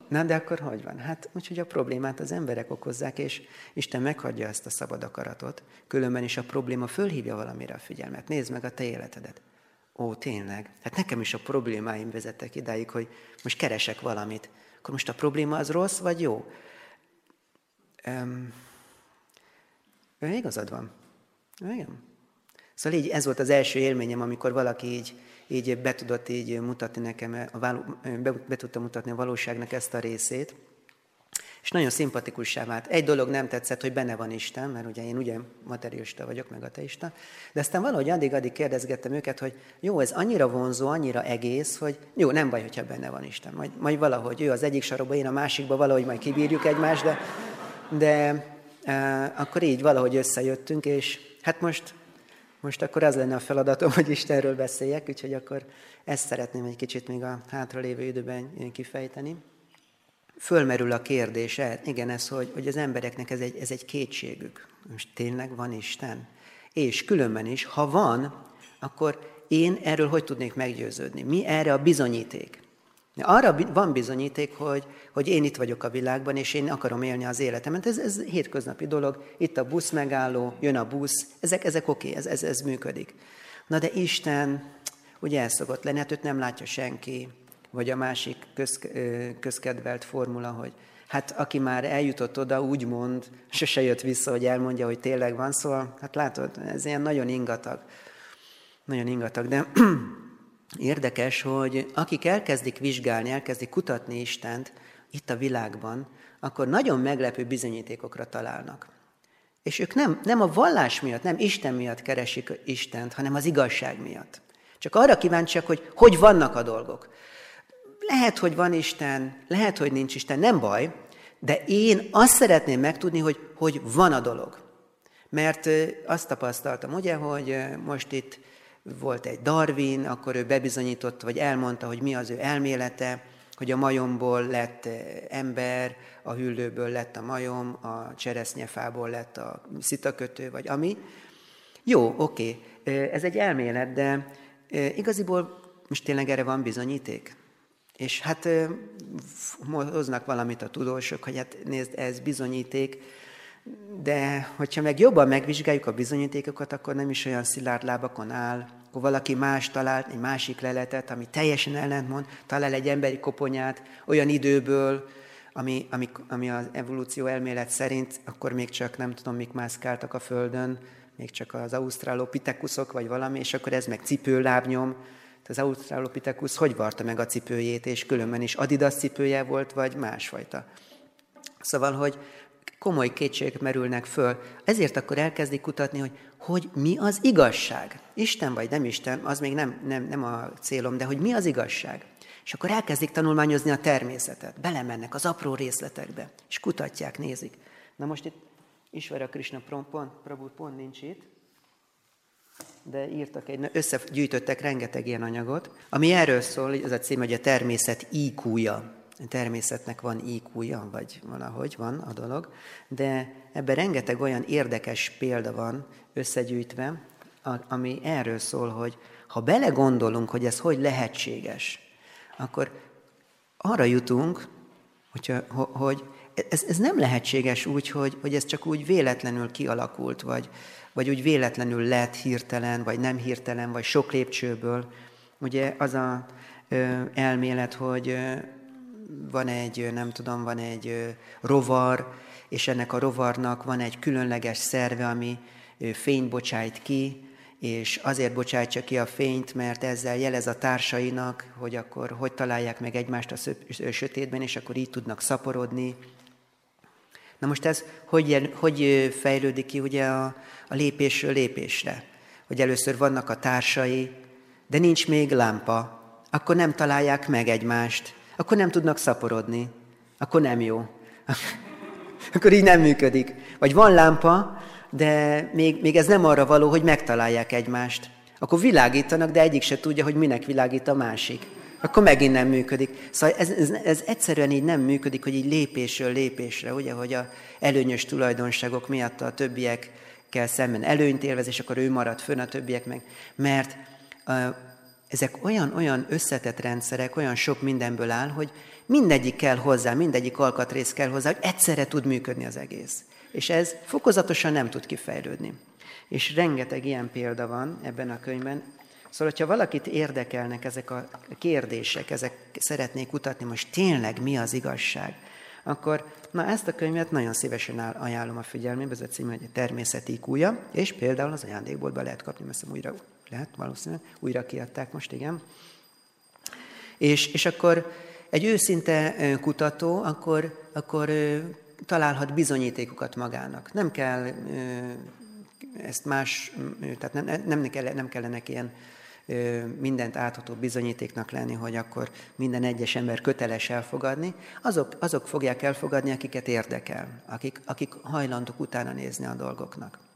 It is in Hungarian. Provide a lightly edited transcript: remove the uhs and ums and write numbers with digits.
Na, de akkor hogy van? Hát úgyhogy a problémát az emberek okozzák, és Isten meghagyja ezt a szabad akaratot, különben is a probléma fölhívja valamire a figyelmet. Nézd meg a te életedet. Ó, tényleg, hát nekem is a problémáim vezettek idáig, hogy most keresek valamit. Akkor most a probléma az rossz, vagy jó? Igazad van. Igen. Szóval így ez volt az első élményem, amikor valaki így be tudott így mutatni nekem, be tudta mutatni a valóságnak ezt a részét. És nagyon szimpatikussá vált. Egy dolog nem tetszett, hogy benne van Isten, mert ugye én ugye materialista vagyok, meg ateista, de aztán valahogy addig kérdezgettem őket, hogy jó, ez annyira vonzó, annyira egész, hogy jó, nem baj, hogyha benne van Isten. Majd valahogy ő az egyik sarokba, én a másikba, valahogy majd kibírjuk egymást, de akkor így valahogy összejöttünk, és hát most akkor az lenne a feladatom, hogy Istenről beszéljek, úgyhogy akkor ezt szeretném egy kicsit még a hátralévő időben kifejteni. Fölmerül a kérdés, igen, ez, hogy az embereknek ez egy kétségük. Most tényleg van Isten? És különben is, ha van, akkor én erről hogy tudnék meggyőződni? Mi erre a bizonyíték? Arra van bizonyíték, hogy én itt vagyok a világban, és én akarom élni az életemet. Ez hétköznapi dolog. Itt a busz megálló, jön a busz, ezek oké, ez működik. Na de Isten, ugye ez szokott lenni, hát őt nem látja senki, vagy a másik közkedvelt formula, hogy hát aki már eljutott oda, úgymond, sose jött vissza, hogy elmondja, hogy tényleg van, szóval, hát látod, ez ilyen nagyon ingatag, de érdekes, hogy akik elkezdik vizsgálni, elkezdik kutatni Istent itt a világban, akkor nagyon meglepő bizonyítékokra találnak. És ők nem a vallás miatt, nem Isten miatt keresik Istent, hanem az igazság miatt. Csak arra kíváncsiak, hogy vannak a dolgok. Lehet, hogy van Isten, lehet, hogy nincs Isten, nem baj, de én azt szeretném megtudni, hogy van a dolog. Mert azt tapasztaltam, ugye, hogy most itt volt egy Darwin, akkor ő bebizonyította, vagy elmondta, hogy mi az ő elmélete, hogy a majomból lett ember, a hüllőből lett a majom, a cseresznyefából lett a szitakötő, vagy ami. Jó, oké, ez egy elmélet, de igaziból most tényleg erre van bizonyíték? És hát hoznak valamit a tudósok, hogy hát nézd, ez bizonyíték, de hogyha meg jobban megvizsgáljuk a bizonyítékokat, akkor nem is olyan szilárd lábakon áll. Akkor valaki más talált egy másik leletet, ami teljesen ellentmond, talál egy emberi koponyát olyan időből, ami az evolúció elmélet szerint, akkor még csak nem tudom, mik mászkáltak a földön, még csak az ausztrálopithekuszok vagy valami, és akkor ez meg cipőlábnyom. Az ausztrálopithekusz hogy varta meg a cipőjét, és különben is Adidas cipője volt, vagy másfajta. Szóval, hogy komoly kétségek merülnek föl. Ezért akkor elkezdik kutatni, hogy mi az igazság. Isten vagy nem Isten, az még nem a célom, de hogy mi az igazság. És akkor elkezdik tanulmányozni a természetet. Belemennek az apró részletekbe, és kutatják, nézik. Na most itt Isvara Krishna Prabhu pont nincs itt, de írtak összegyűjtöttek rengeteg ilyen anyagot, ami erről szól, az a cím, hogy a természet IQ-ja. A természetnek van IQ-ja, vagy valahogy van a dolog, de ebben rengeteg olyan érdekes példa van összegyűjtve, ami erről szól, hogy ha belegondolunk, hogy ez hogy lehetséges, akkor arra jutunk, hogy ez nem lehetséges úgy, hogy ez csak úgy véletlenül kialakult, vagy úgy véletlenül lett hirtelen, vagy nem hirtelen, vagy sok lépcsőből. Ugye az a elmélet, hogy van egy rovar, és ennek a rovarnak van egy különleges szerve, ami fényt bocsájt ki, és azért bocsájtja ki a fényt, mert ezzel jelez a társainak, hogy akkor hogy találják meg egymást a sötétben, és akkor így tudnak szaporodni. Na most ez hogy fejlődik ki ugye a lépésről lépésre? Hogy először vannak a társai, de nincs még lámpa, akkor nem találják meg egymást, akkor nem tudnak szaporodni, akkor nem jó. Akkor így nem működik. Vagy van lámpa, de még ez nem arra való, hogy megtalálják egymást. Akkor világítanak, de egyik se tudja, hogy minek világít a másik. Akkor megint nem működik. Szóval ez egyszerűen így nem működik, hogy így lépésről lépésre, ugye, hogy a előnyös tulajdonságok miatt a többiekkel szemben előnyt élvez, és akkor ő marad fönn, a többiek meg. Mert ezek olyan összetett rendszerek, olyan sok mindenből áll, hogy mindegyik kell hozzá, mindegyik alkatrész kell hozzá, hogy egyszerre tud működni az egész. És ez fokozatosan nem tud kifejlődni. És rengeteg ilyen példa van ebben a könyvben. Szóval, hogyha valakit érdekelnek ezek a kérdések, ezek szeretnék kutatni, most tényleg mi az igazság, akkor ezt a könyvet nagyon szívesen ajánlom a figyelmébe, ez a címe, hogy a természet IQ-ja, és például az ajándékboltban lehet kapni, mert újra lehet, valószínűleg, újra kiadták most, igen. És akkor egy őszinte kutató, akkor találhat bizonyítékokat magának. Nem kell ezt tehát nem kellenek ilyen mindent átható bizonyítéknak lenni, hogy akkor minden egyes ember köteles elfogadni. Azok fogják elfogadni, akiket érdekel, akik hajlandók utána nézni a dolgoknak.